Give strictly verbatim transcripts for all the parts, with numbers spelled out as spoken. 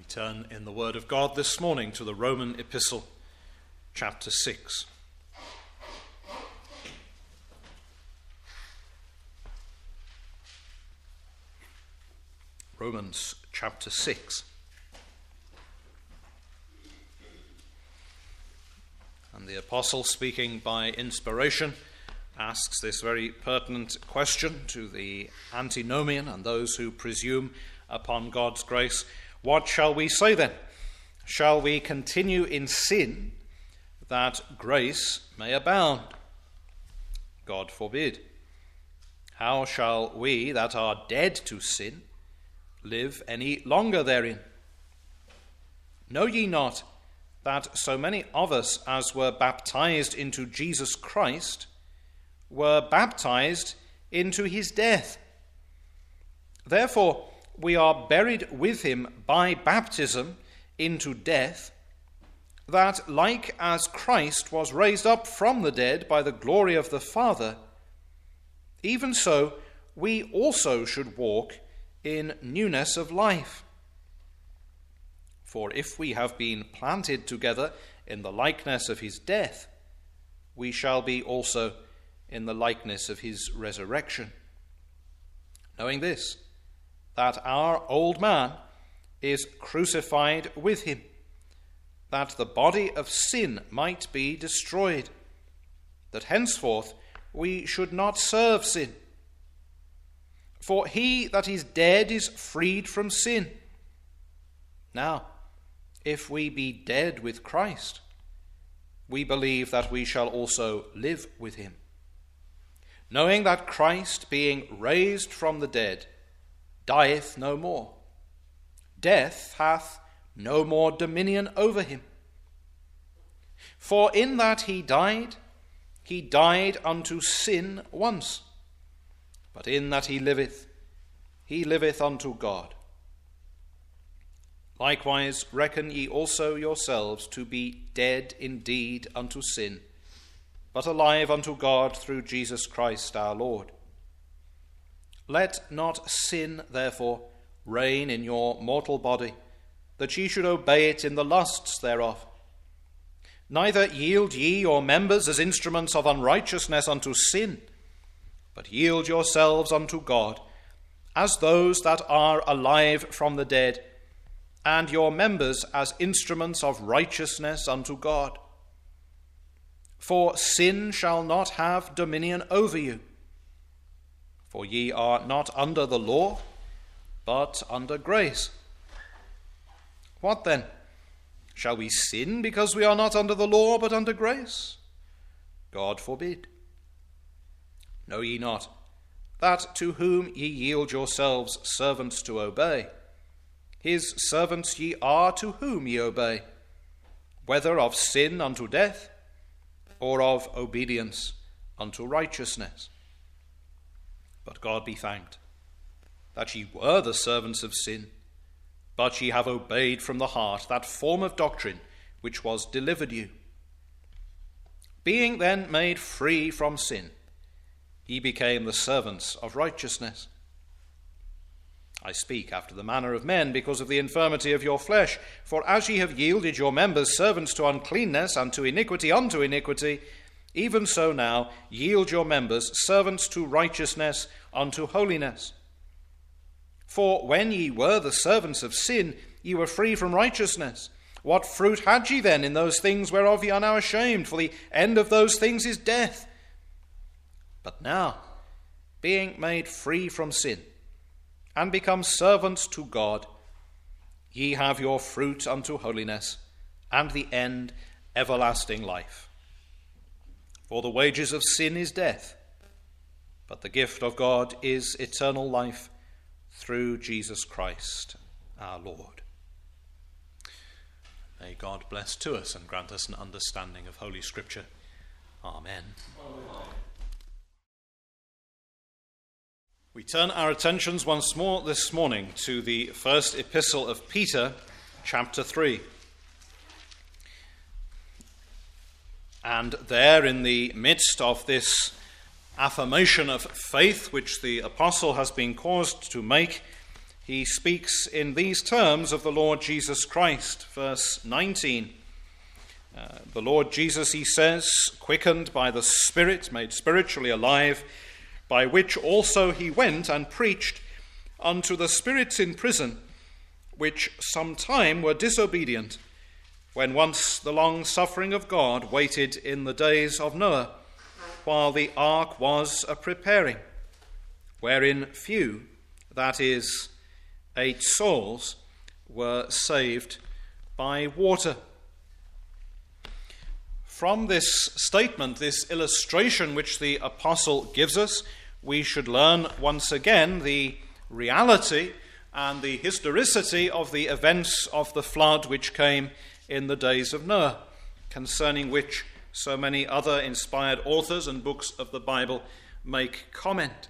Turn in the Word of God this morning to the Roman Epistle, chapter six. Romans chapter six. And the Apostle, speaking by inspiration, asks this very pertinent question to the antinomian and those who presume upon God's grace. What shall we say then? Shall we continue in sin that grace may abound? God forbid. How shall we that are dead to sin live any longer therein? Know ye not that so many of us as were baptized into Jesus Christ were baptized into his death? Therefore we are buried with him by baptism into death, that like as Christ was raised up from the dead by the glory of the Father, even so we also should walk in newness of life. For if we have been planted together in the likeness of his death, we shall be also in the likeness of his resurrection. Knowing this, that our old man is crucified with him, that the body of sin might be destroyed, that henceforth we should not serve sin. For he that is dead is freed from sin. Now, if we be dead with Christ, we believe that we shall also live with him, knowing that Christ, being raised from the dead, dieth no more. Death hath no more dominion over him. For in that he died, he died unto sin once, but in that he liveth, he liveth unto God. Likewise reckon ye also yourselves to be dead indeed unto sin, but alive unto God through Jesus Christ our Lord. Let not sin, therefore, reign in your mortal body, that ye should obey it in the lusts thereof. Neither yield ye your members as instruments of unrighteousness unto sin, but yield yourselves unto God, as those that are alive from the dead, and your members as instruments of righteousness unto God. For sin shall not have dominion over you. For ye are not under the law, but under grace. What then? Shall we sin because we are not under the law, but under grace? God forbid. Know ye not that to whom ye yield yourselves servants to obey, his servants ye are to whom ye obey, whether of sin unto death, or of obedience unto righteousness? But God be thanked, that ye were the servants of sin, but ye have obeyed from the heart that form of doctrine which was delivered you. Being then made free from sin, ye became the servants of righteousness. I speak after the manner of men, because of the infirmity of your flesh. For as ye have yielded your members servants to uncleanness, and to iniquity unto iniquity, even so now yield your members servants to righteousness unto holiness. For when ye were the servants of sin, ye were free from righteousness. What fruit had ye then in those things whereof ye are now ashamed? For the end of those things is death. But now, being made free from sin, and become servants to God, ye have your fruit unto holiness, and the end everlasting life. For the wages of sin is death, but the gift of God is eternal life through Jesus Christ our Lord. May God bless to us and grant us an understanding of Holy Scripture. Amen. Amen. We turn our attentions once more this morning to the first epistle of Peter, chapter three. And there, in the midst of this affirmation of faith which the apostle has been caused to make, he speaks in these terms of the Lord Jesus Christ. Verse nineteen. Uh, the Lord Jesus, he says, quickened by the Spirit, made spiritually alive, by which also he went and preached unto the spirits in prison, which sometime were disobedient, when once the long suffering of God waited in the days of Noah, while the ark was a preparing, wherein few, that is, eight souls, were saved by water. From this statement, this illustration which the apostle gives us, we should learn once again the reality and the historicity of the events of the flood which came in the days of Noah, concerning which so many other inspired authors and books of the Bible make comment.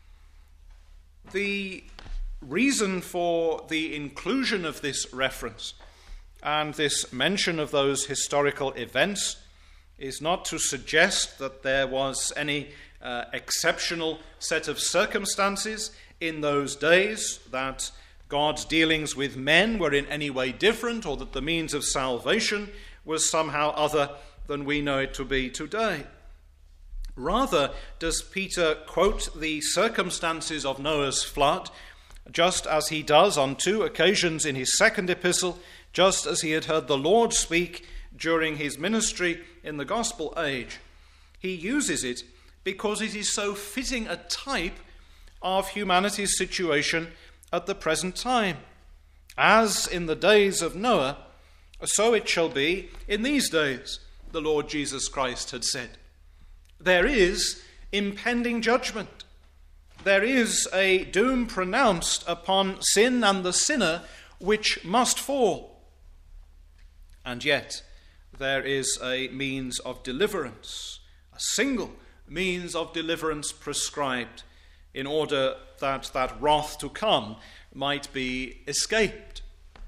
The reason for the inclusion of this reference and this mention of those historical events is not to suggest that there was any uh, exceptional set of circumstances in those days, that God's dealings with men were in any way different, or that the means of salvation was somehow other than we know it to be today. Rather, does Peter quote the circumstances of Noah's flood, just as he does on two occasions in his second epistle, just as he had heard the Lord speak during his ministry in the gospel age. He uses it because it is so fitting a type of humanity's situation at the present time. As in the days of Noah, so it shall be in these days, the Lord Jesus Christ had said. There is impending judgment. There is a doom pronounced upon sin and the sinner which must fall. And yet, there is a means of deliverance, a single means of deliverance prescribed, in order that that wrath to come might be escaped.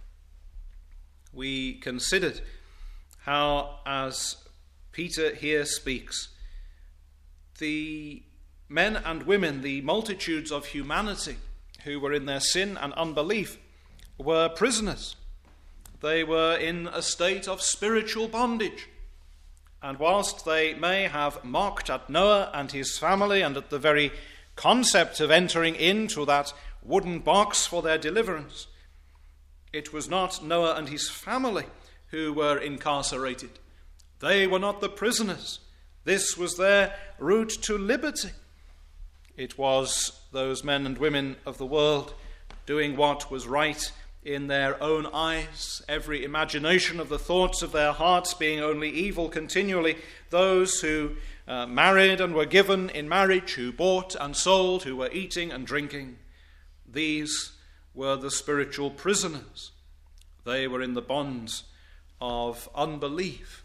We considered how, as Peter here speaks, the men and women, the multitudes of humanity who were in their sin and unbelief, were prisoners. They were in a state of spiritual bondage. And whilst they may have mocked at Noah and his family and at the very concept of entering into that wooden box for their deliverance, it was not Noah and his family who were incarcerated. They were not the prisoners. This was their route to liberty. It was those men and women of the world doing what was right in their own eyes, every imagination of the thoughts of their hearts being only evil continually, those who uh, married and were given in marriage, who bought and sold, who were eating and drinking. These were the spiritual prisoners. They were in the bonds of unbelief.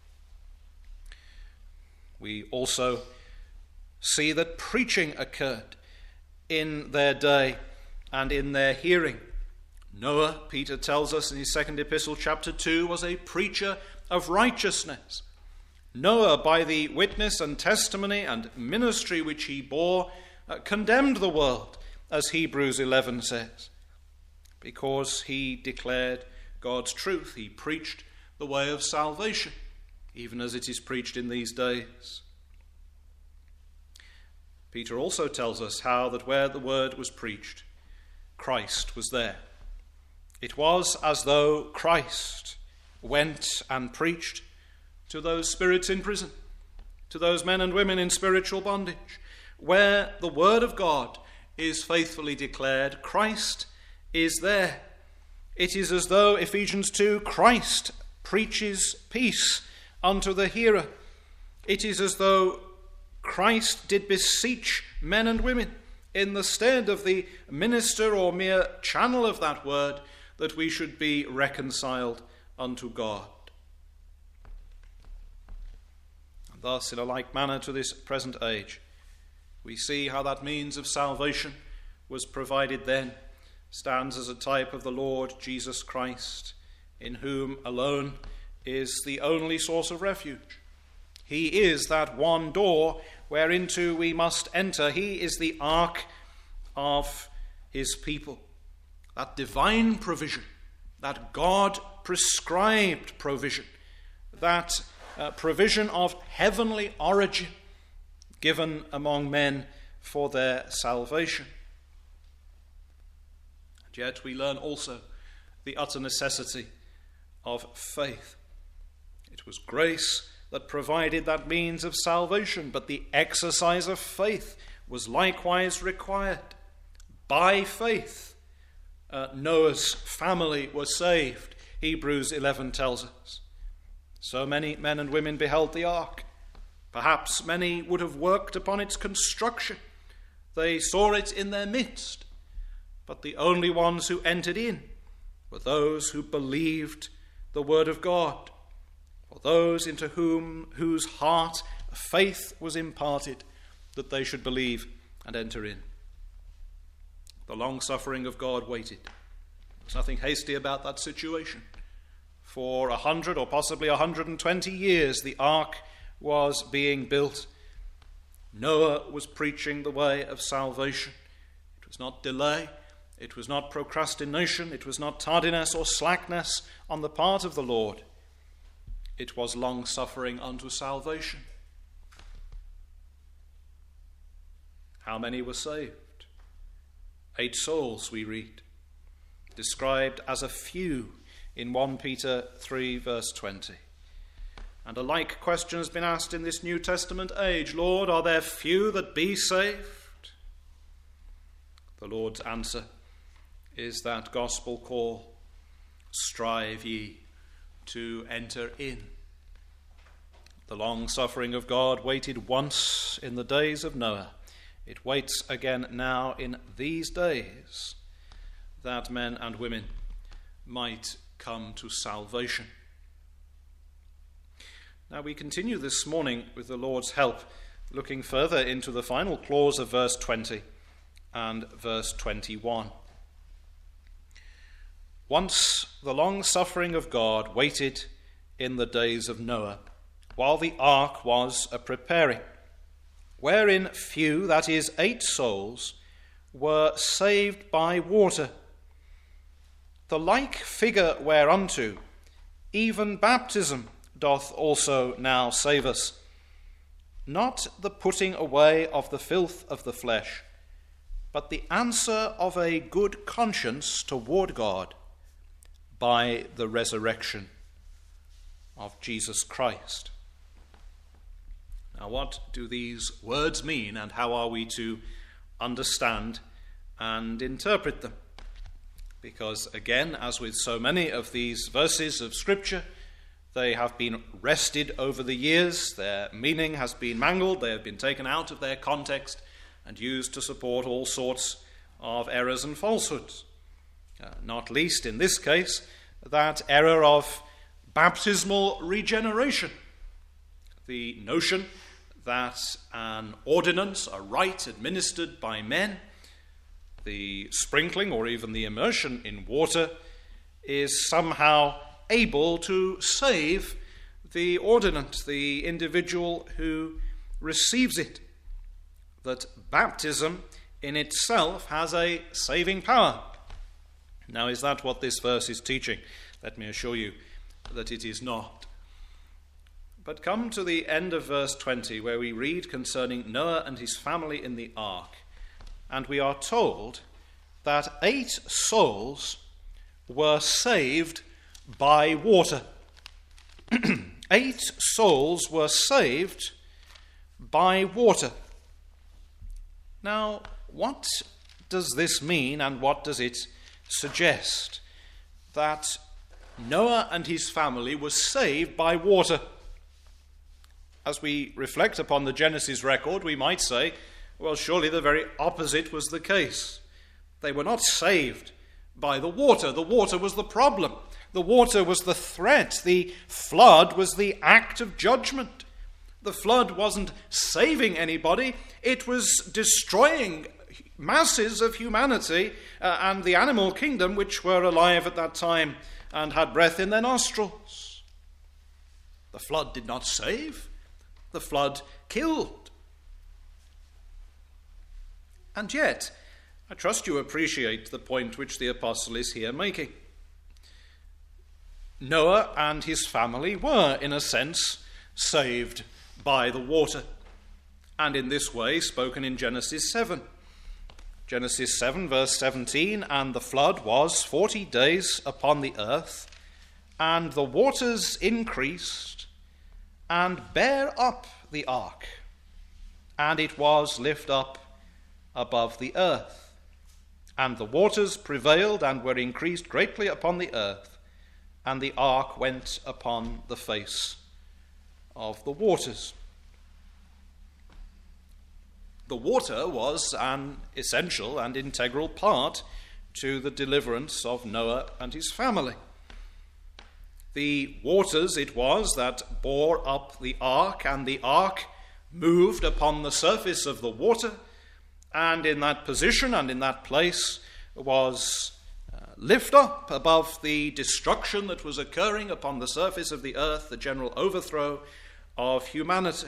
We also see that preaching occurred in their day and in their hearing. Noah, Peter tells us in his second epistle, chapter two, was a preacher of righteousness. Noah, by the witness and testimony and ministry which he bore, uh, condemned the world, as Hebrews eleven says, because he declared God's truth. He preached the way of salvation, even as it is preached in these days. Peter also tells us how that where the word was preached, Christ was there. It was as though Christ went and preached to those spirits in prison, to those men and women in spiritual bondage. Where the word of God is faithfully declared, Christ is there. It is as though, Ephesians two, Christ preaches peace unto the hearer. It is as though Christ did beseech men and women in the stead of the minister or mere channel of that word, that we should be reconciled unto God. And thus, in a like manner to this present age, we see how that means of salvation was provided then, stands as a type of the Lord Jesus Christ, in whom alone is the only source of refuge. He is that one door whereinto we must enter. He is the ark of his people. that divine provision, that God-prescribed provision, that uh, provision of heavenly origin given among men for their salvation. And yet we learn also the utter necessity of faith. It was grace that provided that means of salvation, but the exercise of faith was likewise required. By faith, uh, Noah's family was saved, Hebrews eleven tells us. So many men and women beheld the ark. Perhaps many would have worked upon its construction. They saw it in their midst. But the only ones who entered in were those who believed the word of God, or those into whom whose heart faith was imparted that they should believe and enter in. The long-suffering of God waited. There's nothing hasty about that situation. For a hundred or possibly a hundred and twenty years the ark was being built. Noah was preaching the way of salvation. It was not delay. It was not procrastination. It was not tardiness or slackness on the part of the Lord. It was long-suffering unto salvation. How many were saved? Eight souls, we read, described as a few in First Peter three, verse twenty. And a like question has been asked in this New Testament age. Lord, are there few that be saved? The Lord's answer is that gospel call, strive ye to enter in. The long-suffering of God waited once in the days of Noah. It waits again now in these days that men and women might come to salvation. Now we continue this morning with the Lord's help, looking further into the final clause of verse twenty and verse twenty-one. Once the long-suffering of God waited in the days of Noah, while the ark was a-preparing, wherein few, that is, eight souls, were saved by water. The like figure whereunto even baptism doth also now save us, not the putting away of the filth of the flesh, but the answer of a good conscience toward God by the resurrection of Jesus Christ. Now, what do these words mean, and how are we to understand and interpret them? Because, again, as with so many of these verses of Scripture, they have been wrested over the years, their meaning has been mangled, they have been taken out of their context and used to support all sorts of errors and falsehoods. Uh, not least in this case, that error of baptismal regeneration. The notion that an ordinance, a rite administered by men, the sprinkling or even the immersion in water, is somehow able to save the ordinant, the individual who receives it. That baptism in itself has a saving power. Now, is that what this verse is teaching? Let me assure you that it is not. But come to the end of verse twenty, where we read concerning Noah and his family in the ark, and we are told that eight souls were saved by water. Eight souls were saved by water. Now, what does this mean, and what does it suggest? That Noah and his family were saved by water. As we reflect upon the Genesis record, we might say, well, surely the very opposite was the case. They were not saved by the water. The water was the problem. The water was the threat. The flood was the act of judgment. The flood wasn't saving anybody. It was destroying masses of humanity uh, and the animal kingdom, which were alive at that time and had breath in their nostrils. The flood did not save. The flood killed. And yet, I trust you appreciate the point which the apostle is here making. Noah and his family were, in a sense, saved by the water, and in this way spoken in Genesis seven. Genesis seven, verse seventeen, and the flood was forty days upon the earth, and the waters increased, and bare up the ark, and it was lift up above the earth. And the waters prevailed and were increased greatly upon the earth, and the ark went upon the face of the waters. The water was an essential and integral part to the deliverance of Noah and his family. The waters it was that bore up the ark, and the ark moved upon the surface of the water, and in that position and in that place was uh, lift up above the destruction that was occurring upon the surface of the earth, the general overthrow of humanity.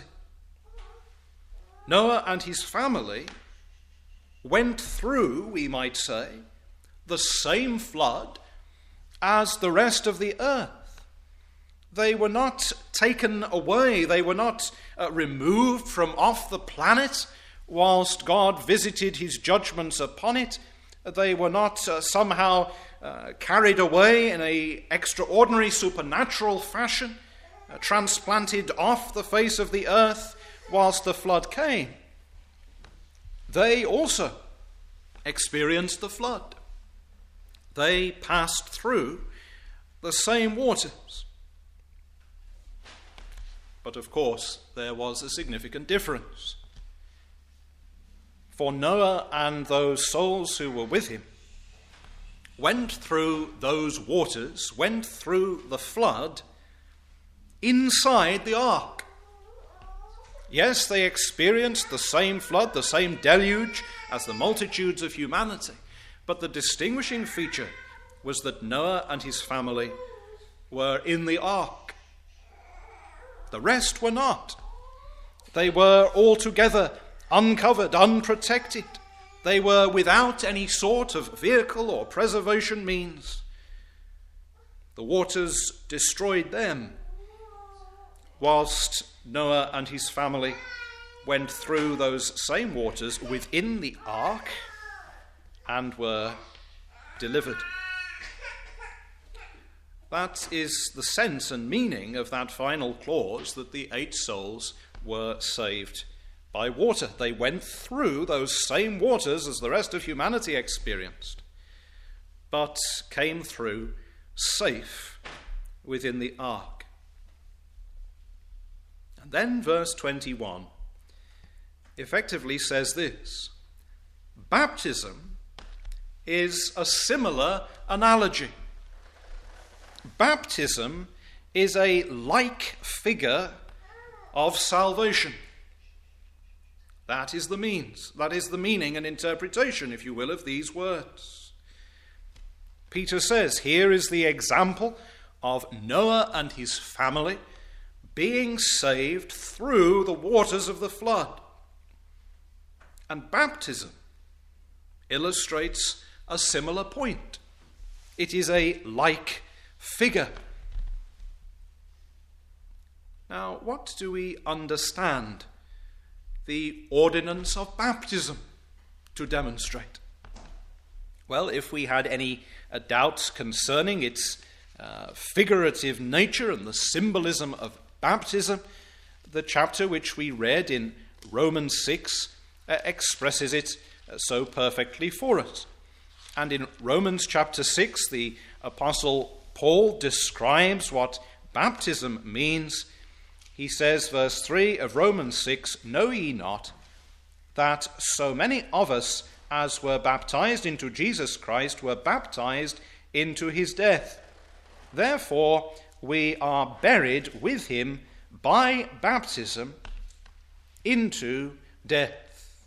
Noah and his family went through, we might say, the same flood as the rest of the earth. They were not taken away, they were not uh, removed from off the planet whilst God visited his judgments upon it. They were not uh, somehow uh, carried away in an extraordinary supernatural fashion, uh, transplanted off the face of the earth whilst the flood came. They also experienced the flood. They passed through the same waters. But of course, there was a significant difference. For Noah and those souls who were with him went through those waters, went through the flood inside the ark. Yes, they experienced the same flood, the same deluge as the multitudes of humanity, but the distinguishing feature was that Noah and his family were in the ark. The rest were not. They were altogether uncovered, unprotected. They were without any sort of vehicle or preservation means. The waters destroyed them, whilst Noah and his family went through those same waters within the ark and were delivered. That is the sense and meaning of that final clause, that the eight souls were saved by water. They went through those same waters as the rest of humanity experienced, but came through safe within the ark. And then verse twenty-one effectively says this: baptism is a similar analogy. Baptism is a like figure of salvation. That is the means, that is the meaning and interpretation, if you will, of these words. Peter says, here is the example of Noah and his family being saved through the waters of the flood. And baptism illustrates a similar point. It is a like figure. Now, what do we understand the ordinance of baptism to demonstrate? Well, if we had any uh, doubts concerning its uh, figurative nature and the symbolism of baptism, the chapter which we read in Romans six uh, expresses it uh, so perfectly for us. And in Romans chapter six, the Apostle Paul describes what baptism means. He says, verse three of Romans six, "Know ye not that so many of us as were baptized into Jesus Christ were baptized into his death? Therefore we are buried with him by baptism into death."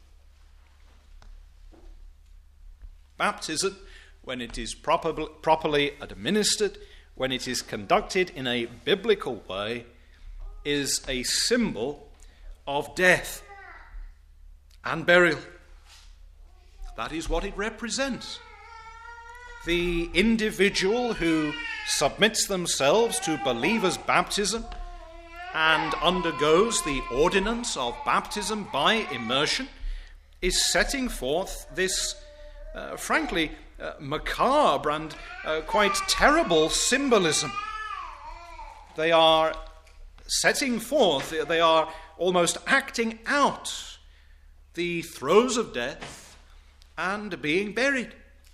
Baptism, when it is proper, properly administered, when it is conducted in a biblical way, is a symbol of death and burial. That is what it represents. The individual who submits themselves to believers' baptism and undergoes the ordinance of baptism by immersion is setting forth this, uh, frankly, uh, macabre and uh, quite terrible symbolism. They are setting forth, they are almost acting out the throes of death and being buried.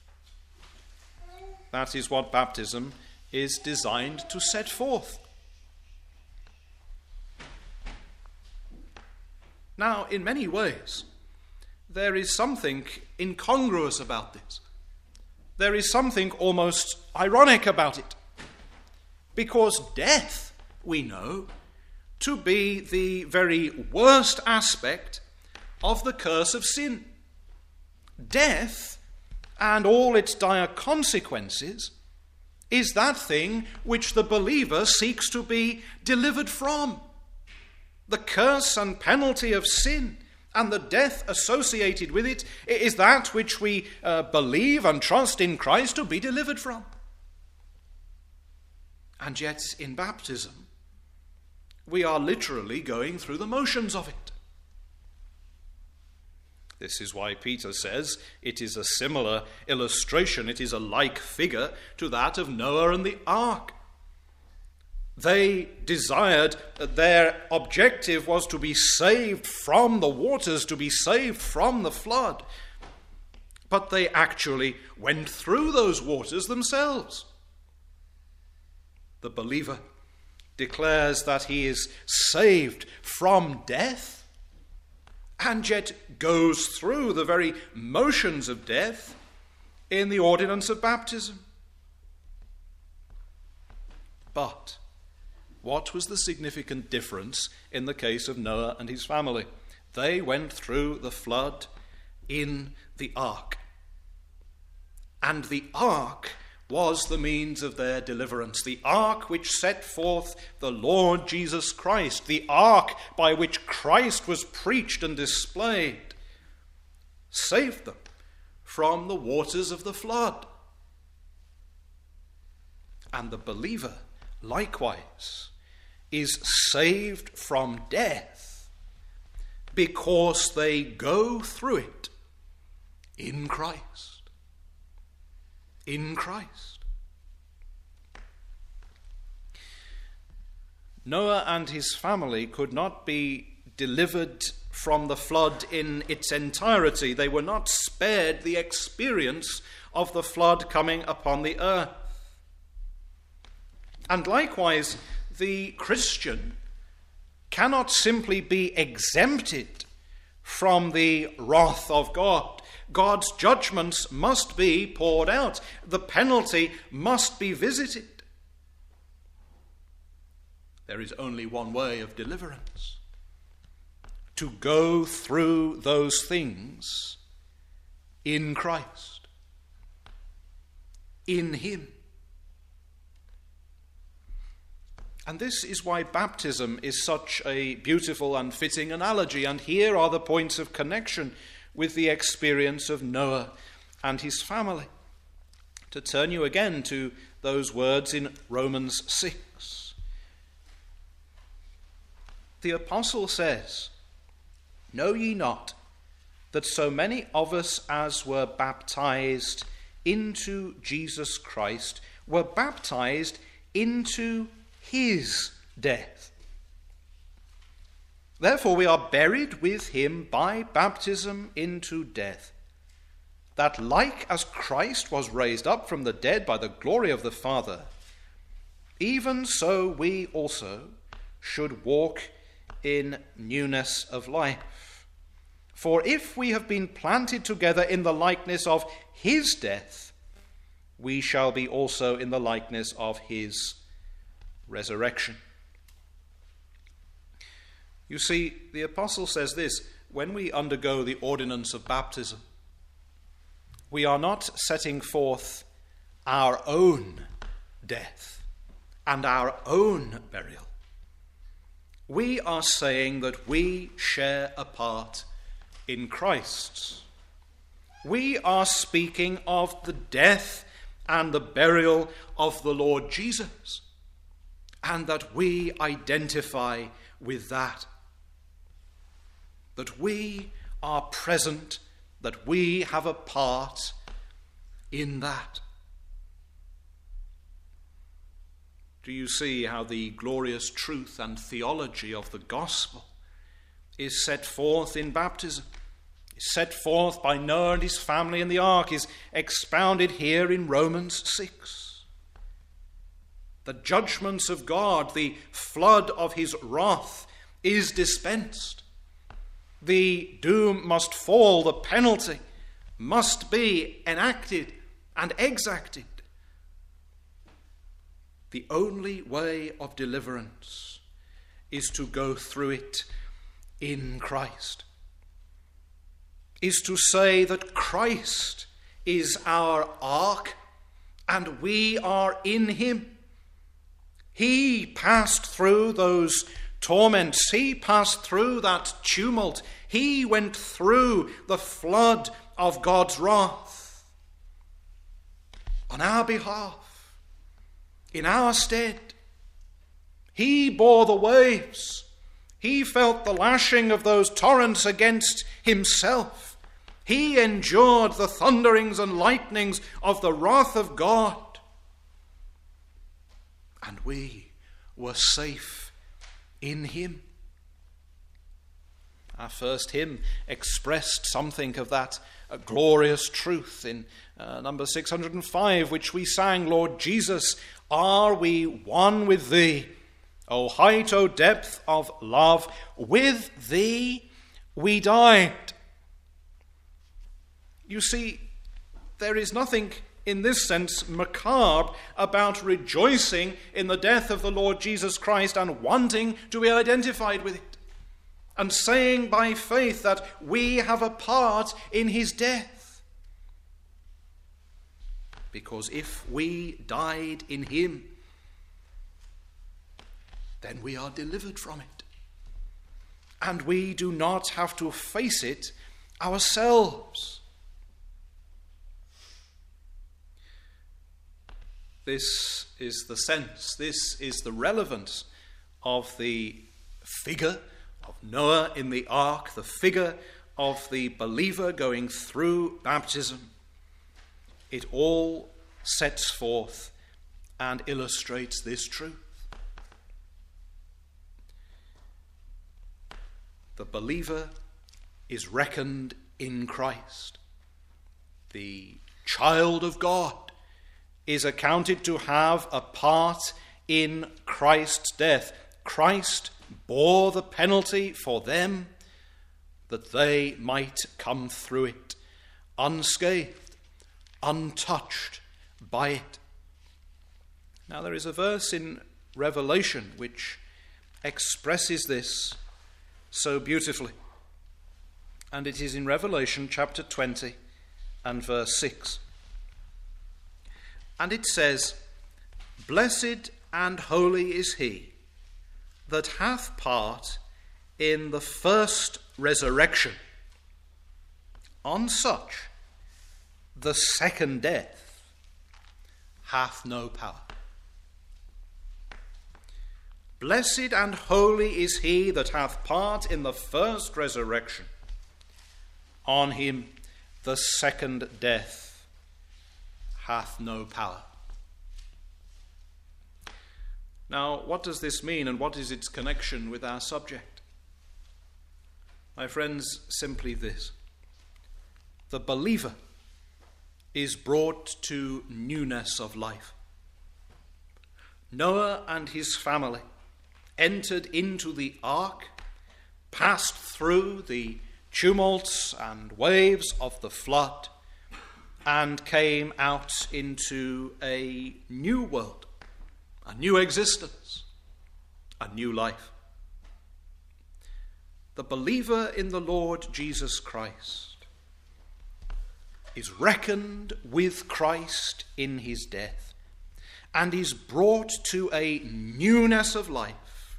That is what baptism is designed to set forth. Now, in many ways, there is something incongruous about this. There is something almost ironic about it. Because death, we know, to be the very worst aspect of the curse of sin. Death, and all its dire consequences, is that thing which the believer seeks to be delivered from. The curse and penalty of sin and the death associated with it is that which we uh, believe and trust in Christ to be delivered from. And yet, in baptism, we are literally going through the motions of it. This is why Peter says it is a similar illustration, it is a like figure to that of Noah and the ark. They desired, their objective was to be saved from the waters, to be saved from the flood. But they actually went through those waters themselves. The believer declares that he is saved from death, and yet goes through the very motions of death in the ordinance of baptism. But what was the significant difference in the case of Noah and his family? They went through the flood in the ark. And the ark was the means of their deliverance. The ark which set forth the Lord Jesus Christ. The ark by which Christ was preached and displayed. Saved them from the waters of the flood. And the believer, likewise, is saved from death because they go through it in Christ. In Christ. Noah and his family could not be delivered from the flood in its entirety. They were not spared the experience of the flood coming upon the earth. And likewise, the Christian cannot simply be exempted from the wrath of God. God's judgments must be poured out. The penalty must be visited. There is only one way of deliverance: to go through those things in Christ, in Him. And this is why baptism is such a beautiful and fitting analogy. And here are the points of connection with the experience of Noah and his family. To turn you again to those words in Romans six. The apostle says, "Know ye not that so many of us as were baptized into Jesus Christ were baptized into his death? Therefore we are buried with him by baptism into death, that like as Christ was raised up from the dead by the glory of the Father, even so we also should walk in newness of life. For if we have been planted together in the likeness of his death, we shall be also in the likeness of his resurrection." You see, the apostle says this: when we undergo the ordinance of baptism, we are not setting forth our own death and our own burial. We are saying that we share a part in Christ's. we are speaking of the death and the burial of the Lord Jesus, and that we identify with that. That we are present, that we have a part in that. Do you see how the glorious truth and theology of the gospel is set forth in baptism? Is set forth by Noah and his family in the ark, is expounded here in Romans six. The judgments of God, the flood of his wrath, is dispensed. The doom must fall, the penalty must be enacted and exacted. The only way of deliverance is to go through it in Christ. Is to say that Christ is our ark and we are in him. He passed through those torments. He passed through that tumult. He went through the flood of God's wrath on our behalf, in our stead. He bore the waves. He felt the lashing of those torrents against himself. He endured the thunderings and lightnings of the wrath of God. And we were safe in him. Our first hymn expressed something of that uh, glorious truth in uh, number six hundred five, which we sang, Lord Jesus, are we one with thee? O height, O depth of love, with thee we died. You see, there is nothing in this sense macabre about rejoicing in the death of the Lord Jesus Christ and wanting to be identified with it, and saying by faith that we have a part in his death. Because if we died in him, then we are delivered from it. And we do not have to face it ourselves. This is the sense, this is the relevance of the figure of Noah in the ark, the figure of the believer going through baptism. It all sets forth and illustrates this truth. The believer is reckoned in Christ. The child of God is accounted to have a part in Christ's death. Christ bore the penalty for them that they might come through it unscathed, untouched by it. Now there is a verse in Revelation which expresses this so beautifully, and it is in Revelation chapter twenty and verse six. And it says, Blessed and holy is he that hath part in the first resurrection. On such the second death hath no power. Blessed and holy is he that hath part in the first resurrection. On him the second death hath no power. Now, what does this mean, and what is its connection with our subject? My friends, simply this. The believer is brought to newness of life. Noah and his family entered into the ark, passed through the tumults and waves of the flood, and came out into a new world, a new existence, a new life. The believer in the Lord Jesus Christ is reckoned with Christ in his death and is brought to a newness of life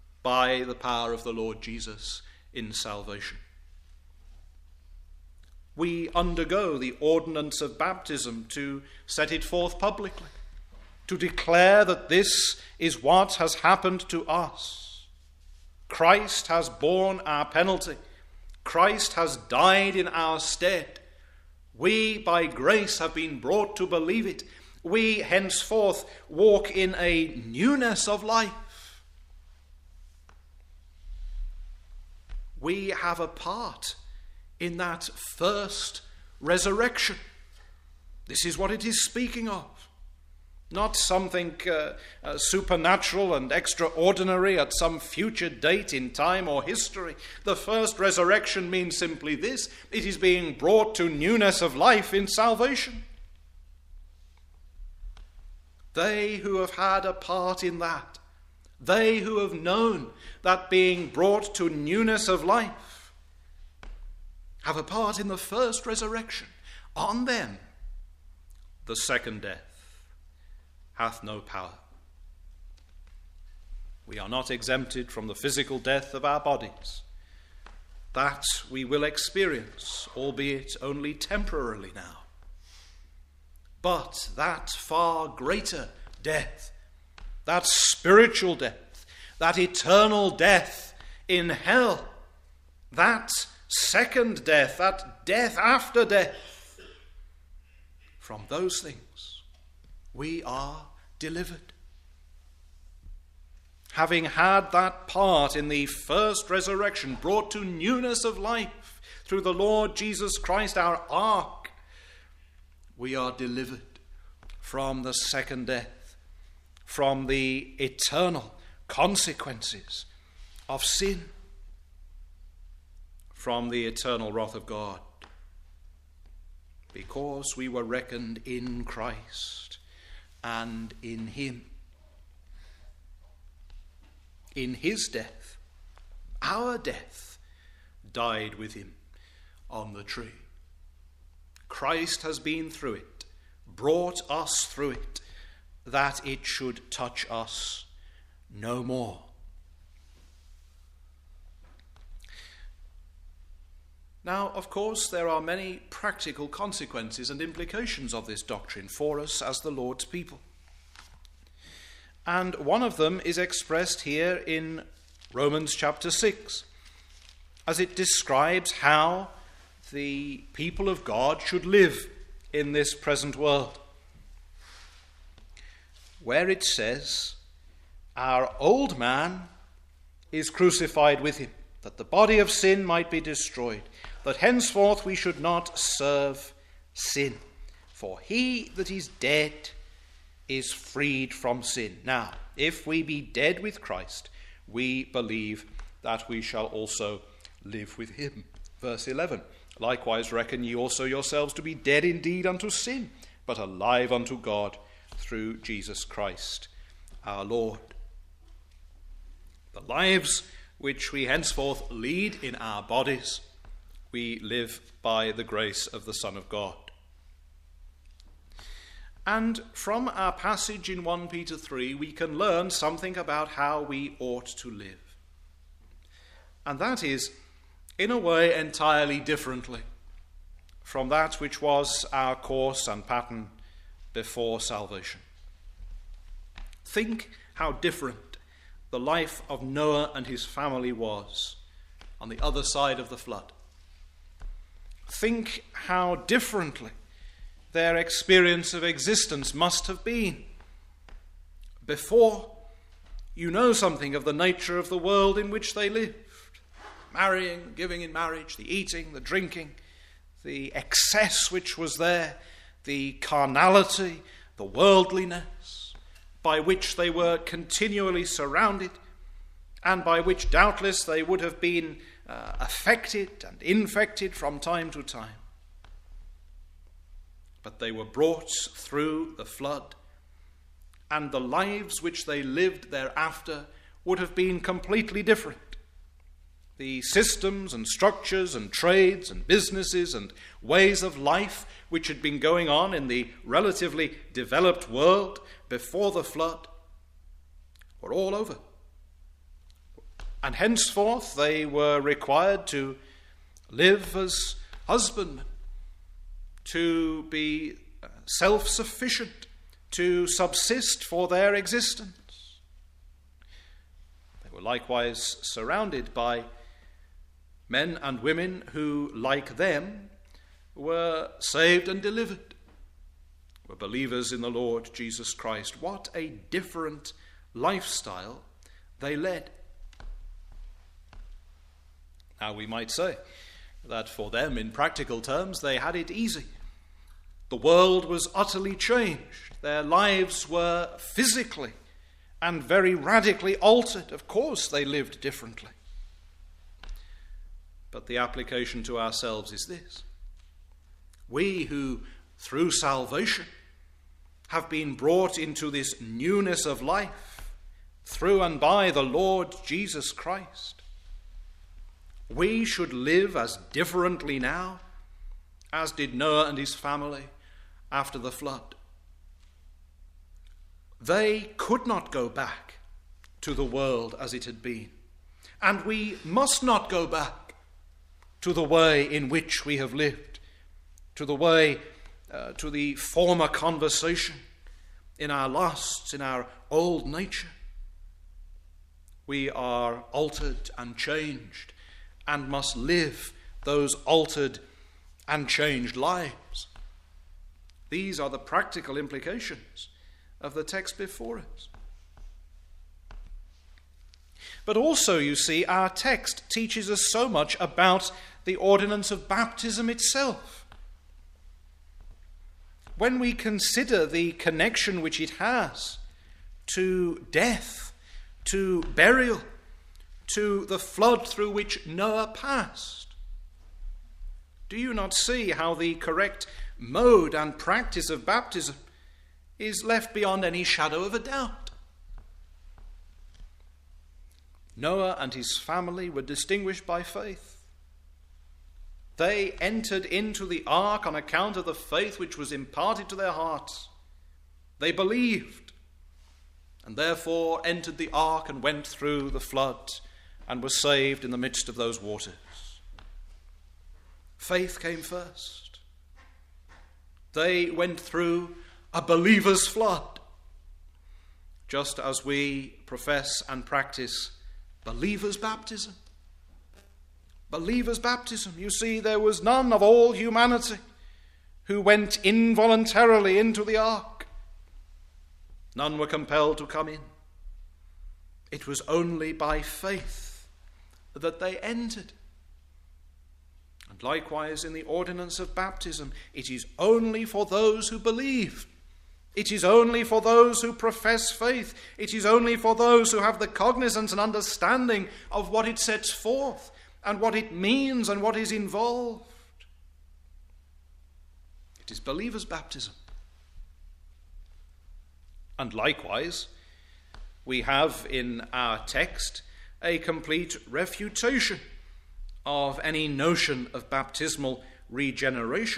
by the power of the Lord Jesus in salvation. we undergo the ordinance of baptism to set it forth publicly, to declare that this is what has happened to us. Christ has borne our penalty. Christ has died in our stead. We, by grace, have been brought to believe it. We henceforth walk in a newness of life. We have a part in that first resurrection. This is what it is speaking of. Not something uh, uh, supernatural and extraordinary at some future date in time or history. The first resurrection means simply this: it is being brought to newness of life in salvation. They who have had a part in that, they who have known that being brought to newness of life, have a part in the first resurrection. On them, the second death hath no power. We are not exempted from the physical death of our bodies. That we will experience, albeit only temporarily now. But that far greater death, that spiritual death, that eternal death in hell, that second death, that death after death, from those things we are delivered. Having had that part in the first resurrection, brought to newness of life through the Lord Jesus Christ, our ark, we are delivered from the second death, from the eternal consequences of sin, from the eternal wrath of God, because we were reckoned in Christ and in him. In his death, our death died with him on the tree. Christ has been through it, brought us through it, that it should touch us no more. Now, of course, there are many practical consequences and implications of this doctrine for us as the Lord's people. And one of them is expressed here in Romans chapter six, as it describes how the people of God should live in this present world, where it says, "Our old man is crucified with him, that the body of sin might be destroyed, that henceforth we should not serve sin. For he that is dead is freed from sin." Now, if we be dead with Christ, we believe that we shall also live with him. Verse eleven, "Likewise reckon ye also yourselves to be dead indeed unto sin, but alive unto God through Jesus Christ our Lord." The lives which we henceforth lead in our bodies, we live by the grace of the Son of God. And from our passage in First Peter three, we can learn something about how we ought to live. And that is, in a way, entirely differently from that which was our course and pattern before salvation. Think how different the life of Noah and his family was on the other side of the flood. Think how differently their experience of existence must have been. Before, you know something of the nature of the world in which they lived. Marrying, giving in marriage, the eating, the drinking, the excess which was there, the carnality, the worldliness, by which they were continually surrounded, and by which doubtless they would have been uh, affected and infected from time to time. But they were brought through the flood, and the lives which they lived thereafter would have been completely different. The systems and structures and trades and businesses and ways of life which had been going on in the relatively developed world before the flood were all over. And henceforth they were required to live as husbandmen to be self-sufficient, to subsist for their existence. They were likewise surrounded by men and women who, like them, were saved and delivered, were believers in the Lord Jesus Christ. What a different lifestyle they led. Now we might say that for them, in practical terms, they had it easy. The world was utterly changed. Their lives were physically and very radically altered. Of course, they lived differently. But the application to ourselves is this. We who, through salvation, have been brought into this newness of life through and by the Lord Jesus Christ, we should live as differently now as did Noah and his family after the flood. They could not go back to the world as it had been, and we must not go back to the way in which we have lived, to the way, uh, to the former conversation in our lusts, in our old nature. We are altered and changed and must live those altered and changed lives. These are the practical implications of the text before us. But also, you see, our text teaches us so much about the ordinance of baptism itself. When we consider the connection which it has to death, to burial, to the flood through which Noah passed, do you not see how the correct mode and practice of baptism is left beyond any shadow of a doubt? Noah and his family were distinguished by faith. They entered into the ark on account of the faith which was imparted to their hearts. They believed, and therefore entered the ark and went through the flood and were saved in the midst of those waters. Faith came first. They went through a believer's flood, just as we profess and practice believer's baptism. Believer's baptism. You see, there was none of all humanity who went involuntarily into the ark. None were compelled to come in. It was only by faith that they entered. And likewise in the ordinance of baptism, it is only for those who believe. It is only for those who profess faith. It is only for those who have the cognizance and understanding of what it sets forth and what it means and what is involved. It is believers' baptism. And likewise, we have in our text a complete refutation of any notion of baptismal regeneration.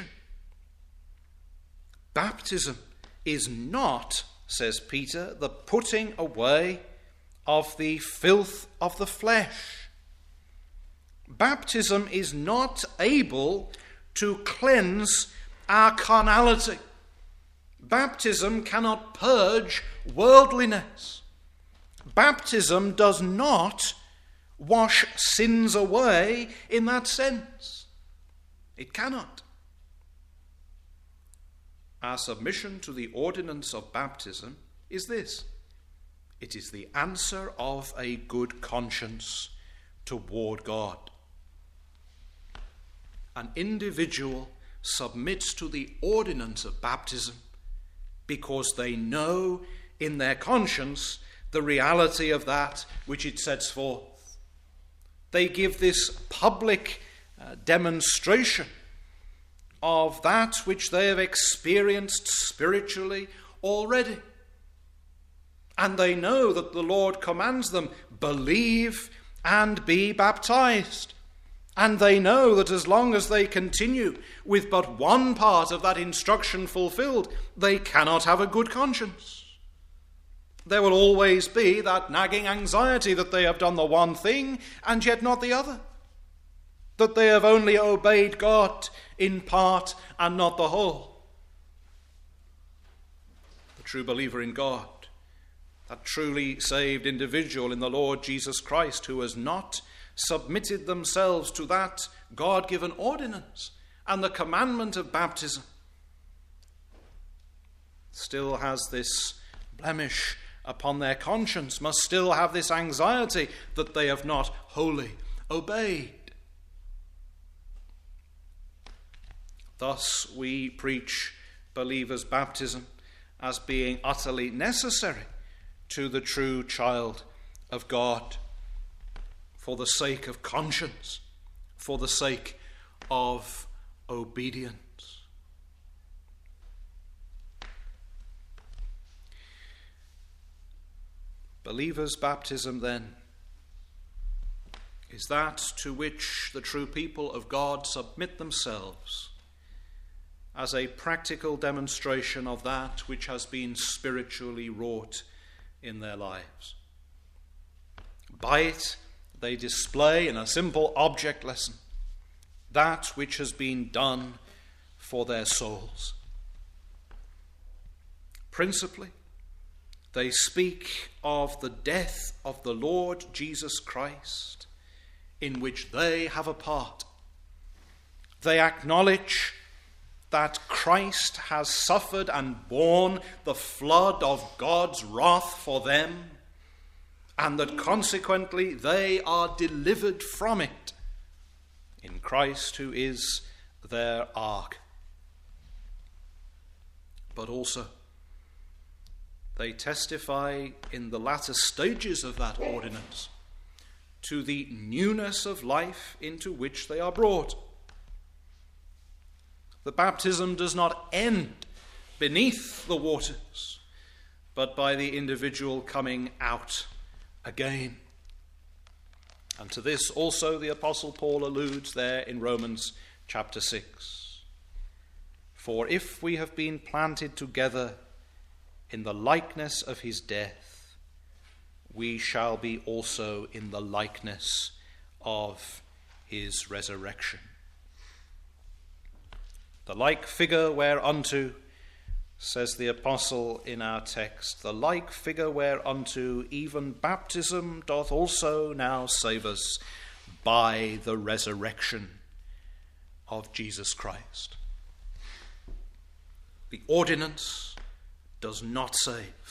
Baptism is not, says Peter, the putting away of the filth of the flesh. Baptism is not able to cleanse our carnality. Baptism cannot purge worldliness. Baptism does not wash sins away in that sense. It cannot. Our submission to the ordinance of baptism is this. It is the answer of a good conscience toward God. An individual submits to the ordinance of baptism because they know in their conscience the reality of that which it sets forth. They give this public uh, demonstration of that which they have experienced spiritually already. And they know that the Lord commands them, believe and be baptized. And they know that as long as they continue with but one part of that instruction fulfilled, they cannot have a good conscience. There will always be that nagging anxiety that they have done the one thing and yet not the other. that they have only obeyed God in part and not the whole. The true believer in God, that truly saved individual in the Lord Jesus Christ, who has not submitted themselves to that God-given ordinance and the commandment of baptism, still has this blemish upon their conscience, must still have this anxiety that they have not wholly obeyed. Thus we preach believers' baptism as being utterly necessary to the true child of God, for the sake of conscience, for the sake of obedience. Believers' baptism, then, is that to which the true people of God submit themselves as a practical demonstration of that which has been spiritually wrought in their lives. By it, they display in a simple object lesson that which has been done for their souls. Principally, they speak of the death of the Lord Jesus Christ, in which they have a part. They acknowledge that Christ has suffered and borne the flood of God's wrath for them, and that consequently they are delivered from it in Christ, who is their ark. But also, they testify in the latter stages of that ordinance to the newness of life into which they are brought. The baptism does not end beneath the waters, but by the individual coming out again. And to this also the Apostle Paul alludes there in Romans chapter six. For if we have been planted together in the likeness of his death, we shall be also in the likeness of his resurrection. The like figure whereunto, says the apostle in our text, the like figure whereunto even baptism doth also now save us by the resurrection of Jesus Christ. The ordinance does not save.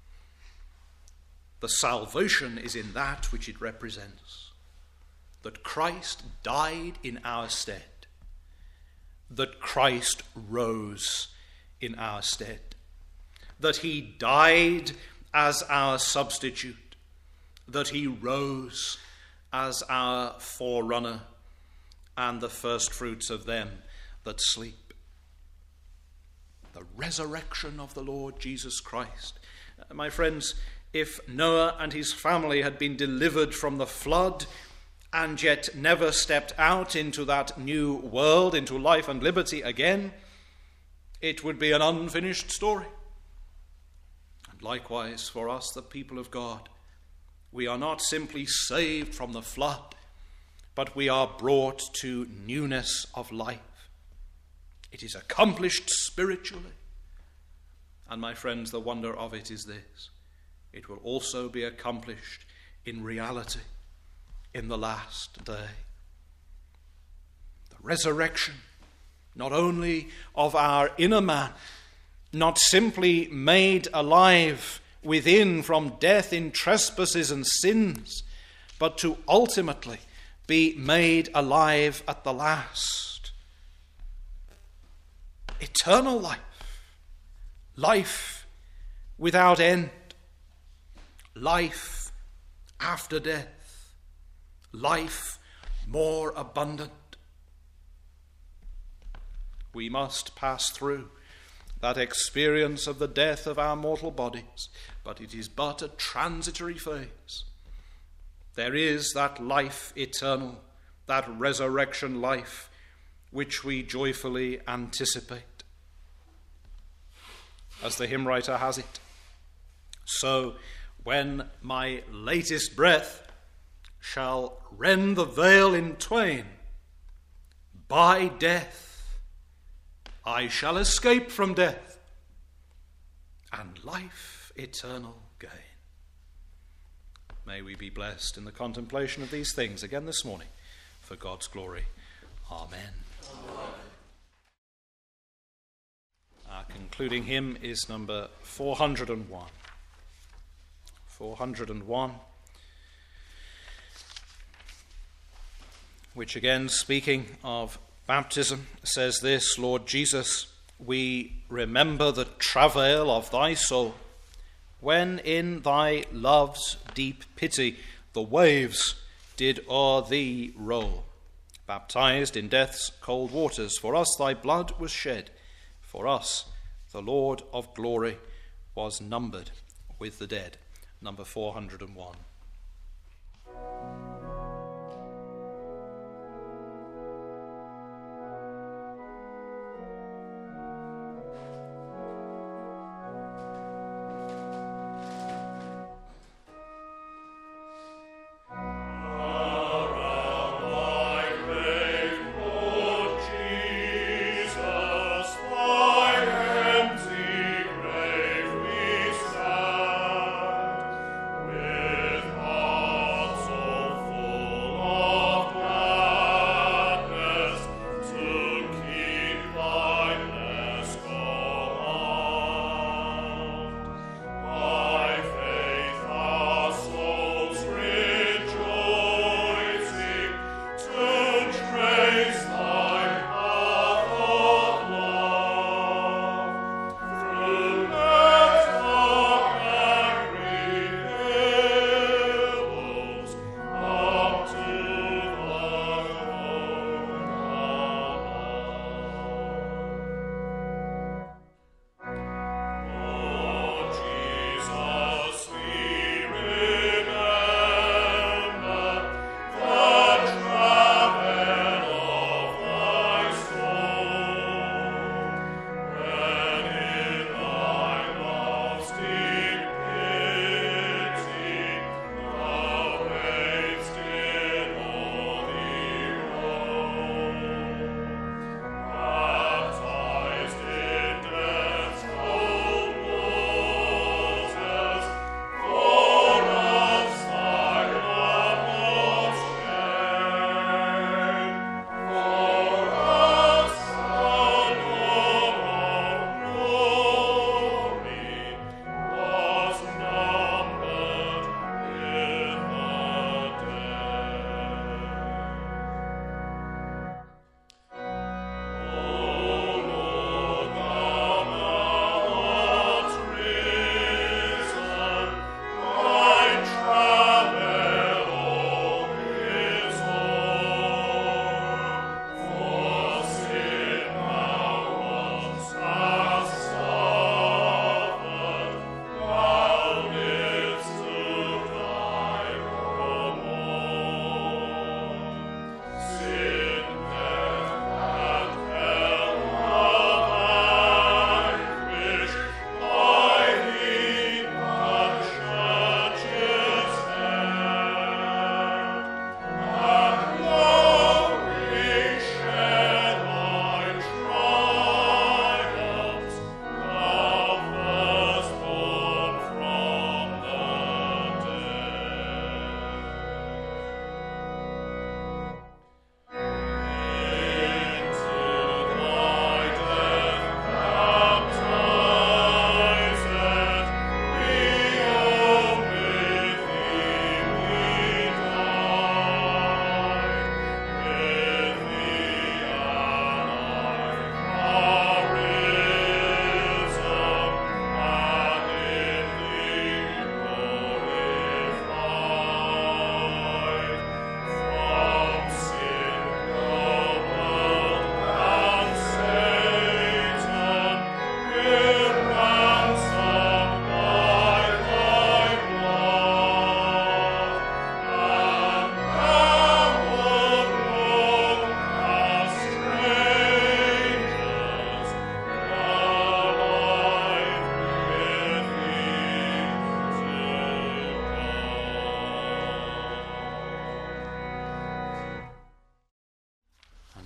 The salvation is in that which it represents, that Christ died in our stead, that Christ rose in our stead, that he died as our substitute, that he rose as our forerunner and the firstfruits of them that sleep. The resurrection of the Lord Jesus Christ. My friends, if Noah and his family had been delivered from the flood and yet never stepped out into that new world, into life and liberty again, it would be an unfinished story. And likewise for us, the people of God, we are not simply saved from the flood, but we are brought to newness of life. It is accomplished spiritually. And my friends, the wonder of it is this: it will also be accomplished in reality in the last day. The resurrection, not only of our inner man, not simply made alive within from death in trespasses and sins, but to ultimately be made alive at the last. Eternal life, life without end, life after death, life more abundant. We must pass through that experience of the death of our mortal bodies, but it is but a transitory phase. There is that life eternal, that resurrection life, which we joyfully anticipate. As the hymn writer has it, so when my latest breath shall rend the veil in twain, by death I shall escape from death, and life eternal gain. May we be blessed in the contemplation of these things again this morning, for God's glory. Amen. Amen. Our concluding hymn is number four hundred one. four hundred one, which again, speaking of baptism, says this: Lord Jesus, we remember the travail of thy soul, when in thy love's deep pity the waves did o'er thee roll. Baptized in death's cold waters, for us thy blood was shed. For us the Lord of glory was numbered with the dead. Number four hundred one. With hearts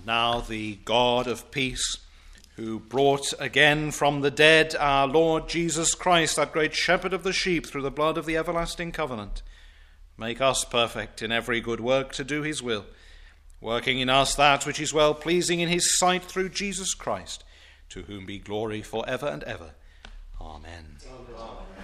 Now the God of peace, who brought again from the dead our Lord Jesus Christ, that great shepherd of the sheep, through the blood of the everlasting covenant, make us perfect in every good work to do his will, working in us that which is well-pleasing in his sight through Jesus Christ, to whom be glory for ever and ever. Amen. Amen.